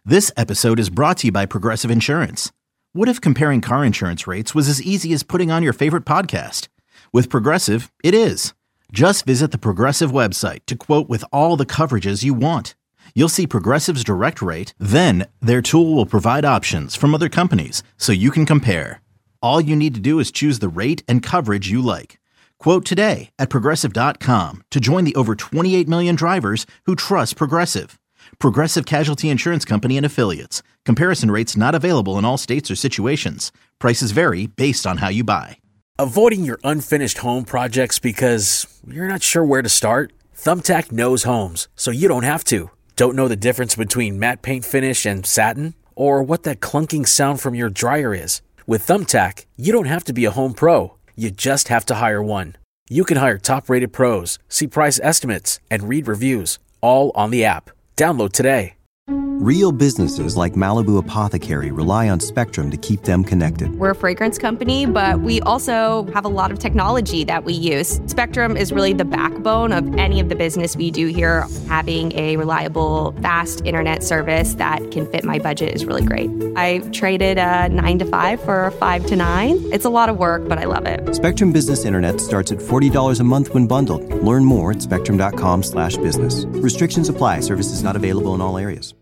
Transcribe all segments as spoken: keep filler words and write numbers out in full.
This episode is brought to you by Progressive Insurance. What if comparing car insurance rates was as easy as putting on your favorite podcast? With Progressive, it is. Just visit the Progressive website to quote with all the coverages you want. You'll see Progressive's direct rate, then their tool will provide options from other companies so you can compare. All you need to do is choose the rate and coverage you like. Quote today at progressive dot com to join the over twenty-eight million drivers who trust Progressive. Progressive Casualty Insurance Company and Affiliates. Comparison rates not available in all states or situations. Prices vary based on how you buy. Avoiding your unfinished home projects because you're not sure where to start? Thumbtack knows homes, so you don't have to. Don't know the difference between matte paint finish and satin? Or what that clunking sound from your dryer is? With Thumbtack, you don't have to be a home pro. You just have to hire one. You can hire top-rated pros, see price estimates, and read reviews, all on the app. Download today. Real businesses like Malibu Apothecary rely on Spectrum to keep them connected. We're a fragrance company, but we also have a lot of technology that we use. Spectrum is really the backbone of any of the business we do here. Having a reliable, fast internet service that can fit my budget is really great. I traded a nine to five for a five to nine. It's a lot of work, but I love it. Spectrum Business Internet starts at forty dollars a month when bundled. Learn more at spectrum.com slash business. Restrictions apply. Services not available in all areas.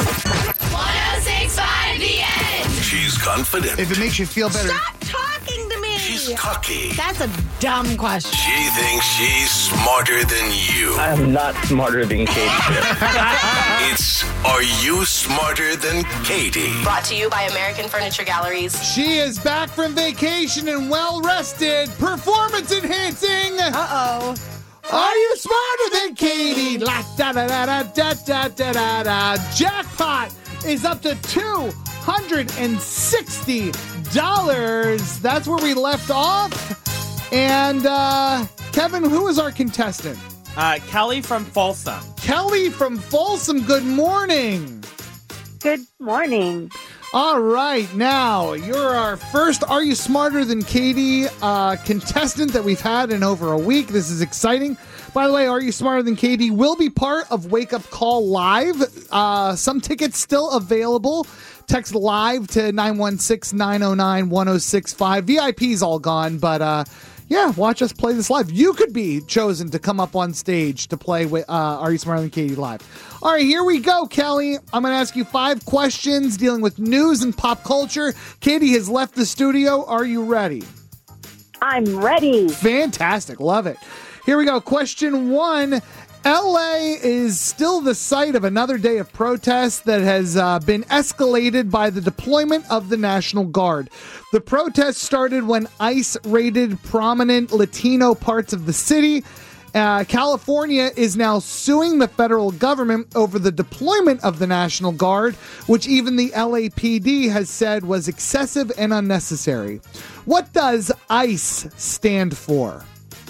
She's confident. If it makes you feel better. Stop talking to me. She's cocky. That's a dumb question. She thinks she's smarter than you. I'm not smarter than Katie. It's Are You Smarter Than Katie? Brought to you by American Furniture Galleries. She is back from vacation and well rested. Performance enhancing. Uh-oh. Are you smarter than Katie? La da da da da da da da da da. Jackpot is up to two hundred sixty dollars. That's where we left off. And uh, Kevin, who is our contestant? Uh, Kelly from Folsom. Kelly from Folsom. Good morning. Good morning. All right, now you're our first Are You Smarter Than Katie uh, contestant that we've had in over a week. This is exciting. By the way, Are You Smarter Than Katie will be part of Wake Up Call Live. Uh, some tickets still available. Text live to nine one six, nine oh nine, one oh six five. V I P's all gone, but uh, yeah, watch us play this live. You could be chosen to come up on stage to play with uh, Are You Smarter Than Katie live. All right, here we go, Kelly. I'm going to ask you five questions dealing with news and pop culture. Katie has left the studio. Are you ready? I'm ready. Fantastic. Love it. Here we go. Question one. L A is still the site of another day of protests that has uh, been escalated by the deployment of the National Guard. The protests started when ICE raided prominent Latino parts of the city. Uh, California is now suing the federal government over the deployment of the National Guard, which even the L A P D has said was excessive and unnecessary. What does ICE stand for?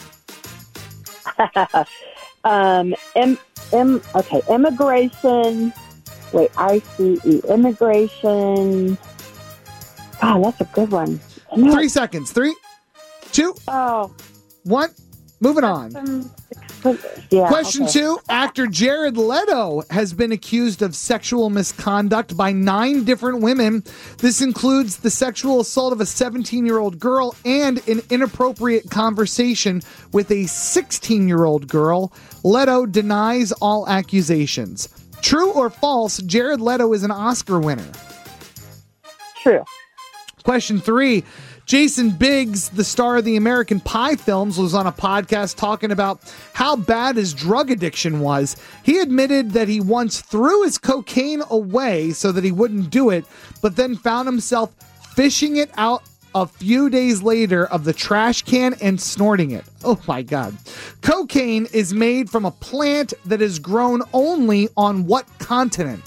um, M, M, okay, immigration. Wait, I C E, immigration. Oh, that's a good one. No. Three seconds. Three, two, oh. one. Moving on. Um, yeah, Question okay. two. Actor Jared Leto has been accused of sexual misconduct by nine different women. This includes the sexual assault of a seventeen-year-old girl and an inappropriate conversation with a sixteen-year-old girl. Leto denies all accusations. True or false, Jared Leto is an Oscar winner? True. Question three. Jason Biggs, the star of the American Pie films, was on a podcast talking about how bad his drug addiction was. He admitted that he once threw his cocaine away so that he wouldn't do it, but then found himself fishing it out a few days later of the trash can and snorting it. Oh my God. Cocaine is made from a plant that is grown only on what continent?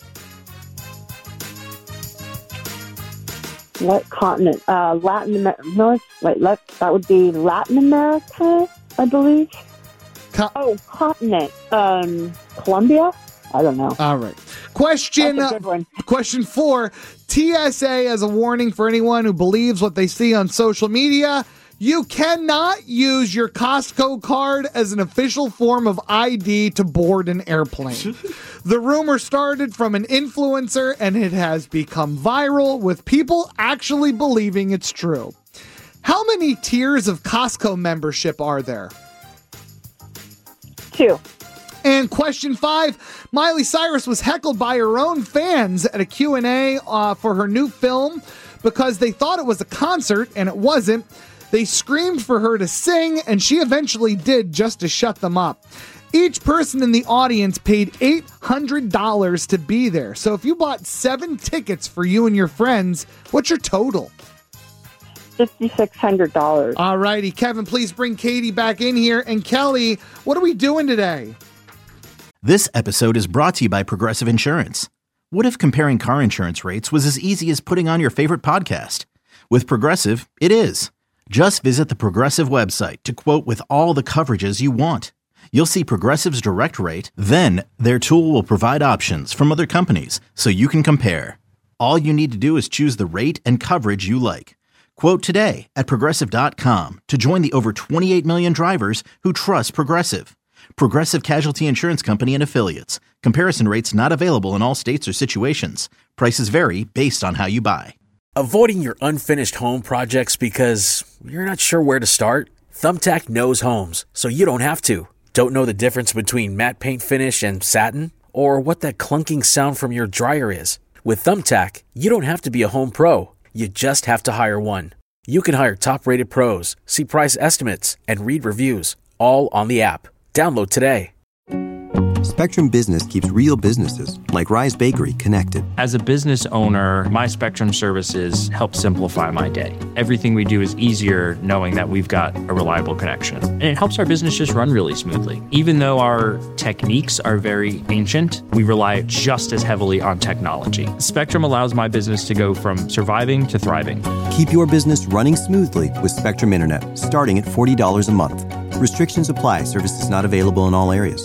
What continent? Uh, Latin America. North. Wait, let, that would be Latin America, I believe. Co- oh, continent. Um, Colombia. I don't know. All right. Question. That's a good one. Uh, question four. T S A as a warning for anyone who believes what they see on social media. You cannot use your Costco card as an official form of I D to board an airplane. The rumor started from an influencer and it has become viral with people actually believing it's true. How many tiers of Costco membership are there? Two. And question five, Miley Cyrus was heckled by her own fans at a Q and A uh, for her new film because they thought it was a concert and it wasn't. They screamed for her to sing and she eventually did just to shut them up. Each person in the audience paid eight hundred dollars to be there. So if you bought seven tickets for you and your friends, what's your total? five thousand six hundred dollars. All righty. Kevin, please bring Katie back in here. And Kelly, what are we doing today? This episode is brought to you by Progressive Insurance. What if comparing car insurance rates was as easy as putting on your favorite podcast? With Progressive, it is. Just visit the Progressive website to quote with all the coverages you want. You'll see Progressive's direct rate, then their tool will provide options from other companies so you can compare. All you need to do is choose the rate and coverage you like. Quote today at Progressive dot com to join the over twenty-eight million drivers who trust Progressive. Progressive Casualty Insurance Company and Affiliates. Comparison rates not available in all states or situations. Prices vary based on how you buy. Avoiding your unfinished home projects because you're not sure where to start? Thumbtack knows homes, so you don't have to. Don't know the difference between matte paint finish and satin? Or what that clunking sound from your dryer is? With Thumbtack, you don't have to be a home pro. You just have to hire one. You can hire top-rated pros, see price estimates, and read reviews, all on the app. Download today. Spectrum Business keeps real businesses, like Rise Bakery, connected. As a business owner, my Spectrum services help simplify my day. Everything we do is easier knowing that we've got a reliable connection. And it helps our business just run really smoothly. Even though our techniques are very ancient, we rely just as heavily on technology. Spectrum allows my business to go from surviving to thriving. Keep your business running smoothly with Spectrum Internet, starting at forty dollars a month. Restrictions apply. Services not available in all areas.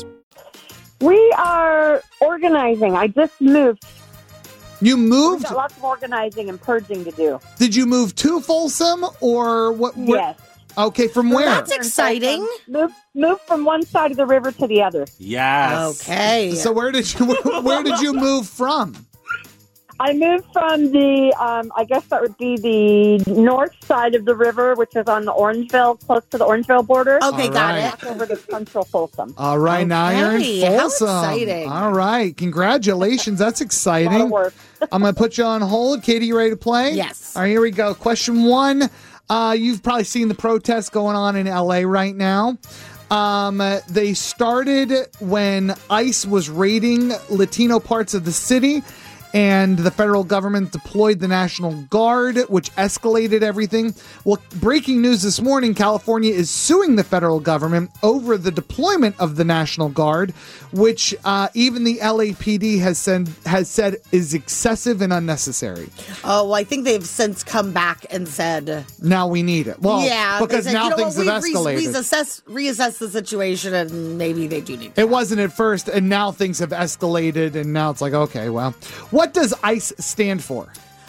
We are organizing. I just moved. You moved? We've got lots of organizing and purging to do. Did you move to Folsom or what? Where? Yes. Okay, from where? That's exciting. Move, move from one side of the river to the other. Yes. Okay. So where did you where did you move from? I moved from the, um, I guess that would be the north side of the river, which is on the Orangeville, close to the Orangeville border. Okay, All got right. it. Over to Central Folsom. All right, okay. Now you're in Folsom. How exciting. All right, congratulations. That's exciting. A lot of work. I'm going to put you on hold. Katie, you ready to play? Yes. All right, here we go. Question one. Uh, you've probably seen the protests going on in L A right now. Um, they started when ICE was raiding Latino parts of the city, and the federal government deployed the National Guard, which escalated everything. Well, breaking news this morning, California is suing the federal government over the deployment of the National Guard, which uh, even the L A P D has said, has said is excessive and unnecessary. Oh, well, I think they've since come back and said, now we need it. Well, yeah, because said, now you know things what, have we escalated. Re- reassess, reassess the situation, and maybe they do need to. It wasn't at first, and now things have escalated, and now it's like, okay, well, what does ICE stand for?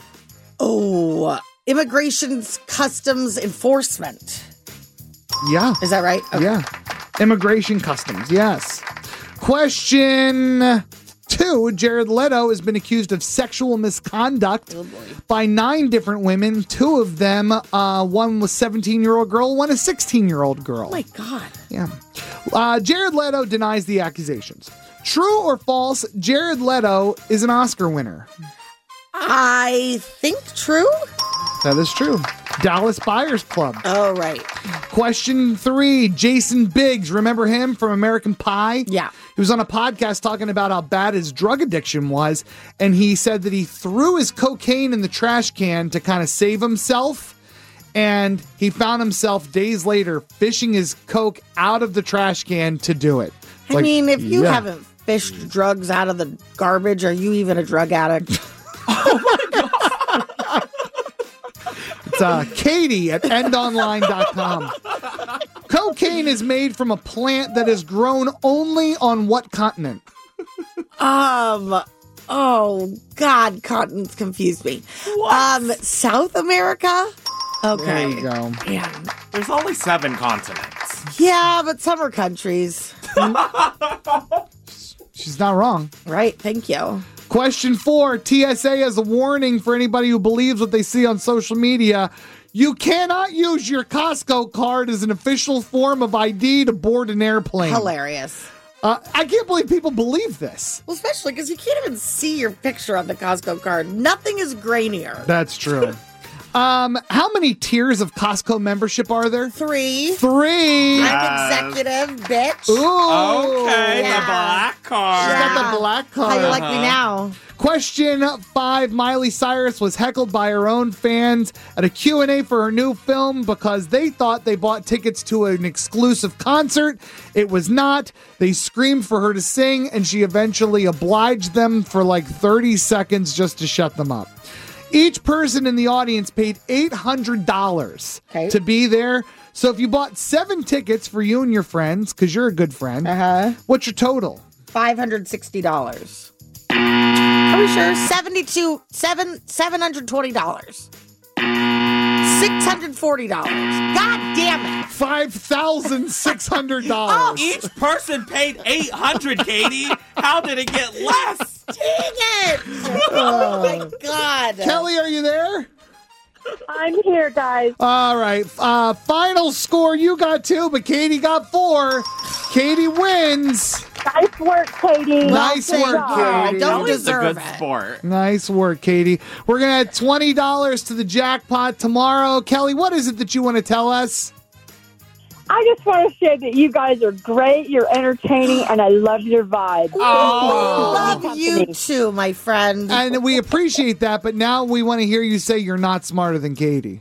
Oh, Immigration's Customs Enforcement. Yeah. Is that right? Okay. Yeah. Immigration Customs, yes. Question two. Jared Leto has been accused of sexual misconduct oh boy. by nine different women. Two of them, uh, one was seventeen-year-old girl, one a sixteen-year-old girl. Oh, my God. Yeah. Uh, Jared Leto denies the accusations. True or false, Jared Leto is an Oscar winner? I think true. That is true. Dallas Buyers Club. Oh, right. Question three. Jason Biggs, remember him from American Pie? Yeah. He was on a podcast talking about how bad his drug addiction was, and he said that he threw his cocaine in the trash can to kind of save himself, and he found himself days later fishing his coke out of the trash can to do it. It's I like, mean, if you yeah. haven't fished drugs out of the garbage, are you even a drug addict? It's uh, Katie at end online dot com. Cocaine is made from a plant that is grown only on what continent? Um, oh, God, continents confuse me. What? Um, South America? Okay. There you go. Yeah. There's only seven continents. Yeah, but some are countries. She's not wrong. Right. Thank you. Question four, T S A has a warning for anybody who believes what they see on social media. You cannot use your Costco card as an official form of I D to board an airplane. Hilarious. Uh, I can't believe people believe this. Well, especially because you can't even see your picture on the Costco card. Nothing is grainier. That's true. um, how many tiers of Costco membership are there? Three. Three. I'm executive, bitch. Ooh. Okay, Yeah. the black card. She's got the black card. How you like me now? Question five, Miley Cyrus was heckled by her own fans at a Q and A for her new film because they thought they bought tickets to an exclusive concert. It was not. They screamed for her to sing, and she eventually obliged them for like thirty seconds just to shut them up. Each person in the audience paid eight hundred dollars Okay. to be there. So if you bought seven tickets for you and your friends, because you're a good friend, Uh-huh. what's your total? five hundred sixty dollars. Are we sure? seventy-two, seven, seven hundred twenty dollars. six hundred forty dollars. God damn it. five thousand six hundred Oh, dollars. Each person paid eight hundred, Katie. How did it get less? Dang it. Oh, my God. Kelly, are you there? I'm here, guys. All right. Uh, final score, you got two, but Katie got four. Katie wins. Nice work, Katie. Nice Good work, job. I Katie. don't Kelly's a deserve good it. sport. Nice work, Katie. We're going to add twenty dollars to the jackpot tomorrow. Kelly, what is it that you want to tell us? I just want to say that you guys are great. You're entertaining, and I love your vibe. Oh, love you too, my friend. And we appreciate that, but now we want to hear you say you're not smarter than Katie.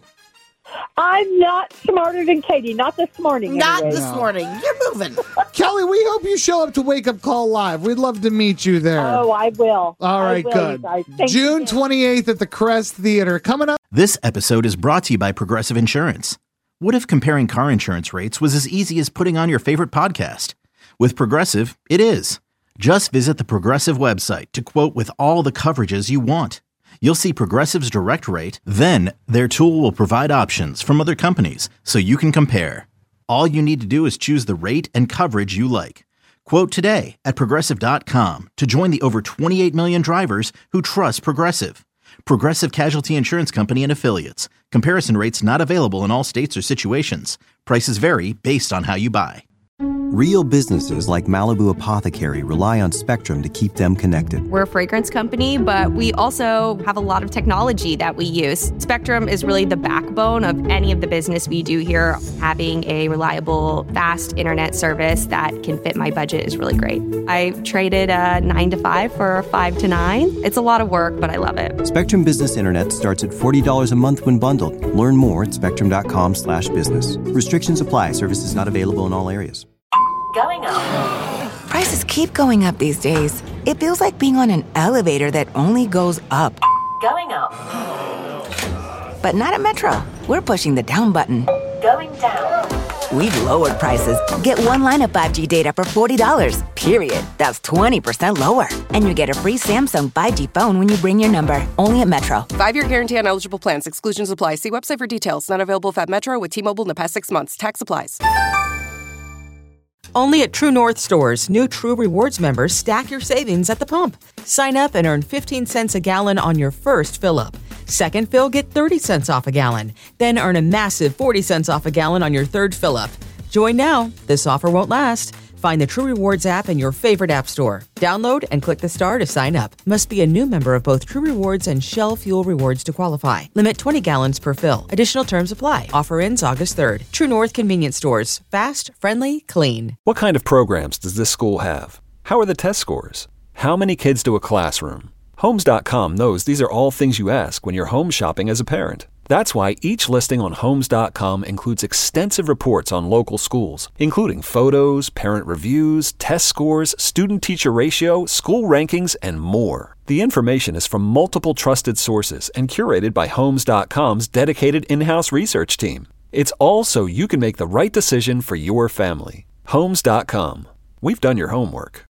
I'm not smarter than Katie. Not this morning. Not anyway. this morning. You're moving. Kelly, we hope you show up to Wake Up Call Live. We'd love to meet you there. Oh, I will. All I right, will, good. you guys. Thank you. June twenty-eighth at the Crest Theater. Coming up. This episode is brought to you by Progressive Insurance. What if comparing car insurance rates was as easy as putting on your favorite podcast? With Progressive, it is. Just visit the Progressive website to quote with all the coverages you want. You'll see Progressive's direct rate, then their tool will provide options from other companies so you can compare. All you need to do is choose the rate and coverage you like. Quote today at Progressive dot com to join the over twenty-eight million drivers who trust Progressive. Progressive Casualty Insurance Company and Affiliates. Comparison rates not available in all states or situations. Prices vary based on how you buy. Real businesses like Malibu Apothecary rely on Spectrum to keep them connected. We're a fragrance company, but we also have a lot of technology that we use. Spectrum is really the backbone of any of the business we do here. Having a reliable, fast internet service that can fit my budget is really great. I traded a nine to five for a five to nine. It's a lot of work, but I love it. Spectrum Business Internet starts at forty dollars a month when bundled. Learn more at spectrum dot com slash business. Restrictions apply. Services not available in all areas. Going up. Prices keep going up these days. It feels like being on an elevator that only goes up. Going up. But not at Metro. We're pushing the down button. Going down. We've lowered prices. Get one line of five G data for forty dollars. Period. That's twenty percent lower. And you get a free Samsung five G phone when you bring your number. Only at Metro. Five-year guarantee on eligible plans. Exclusions apply. See website for details. Not available at Metro with T-Mobile in the past six months. Tax applies. Only at True North stores, new True Rewards members stack your savings at the pump. Sign up and earn fifteen cents a gallon on your first fill-up. Second fill, get thirty cents off a gallon. Then earn a massive forty cents off a gallon on your third fill-up. Join now. This offer won't last. Find the True Rewards app in your favorite app store. Download and click the star to sign up. Must be a new member of both True Rewards and Shell Fuel Rewards to qualify. Limit twenty gallons per fill. Additional terms apply. Offer ends August third. True North Convenience Stores. Fast, friendly, clean. What kind of programs does this school have? How are the test scores? How many kids do a classroom? Homes dot com knows these are all things you ask when you're home shopping as a parent. That's why each listing on Homes dot com includes extensive reports on local schools, including photos, parent reviews, test scores, student-teacher ratio, school rankings, and more. The information is from multiple trusted sources and curated by Homes dot com's dedicated in-house research team. It's all so you can make the right decision for your family. Homes dot com. We've done your homework.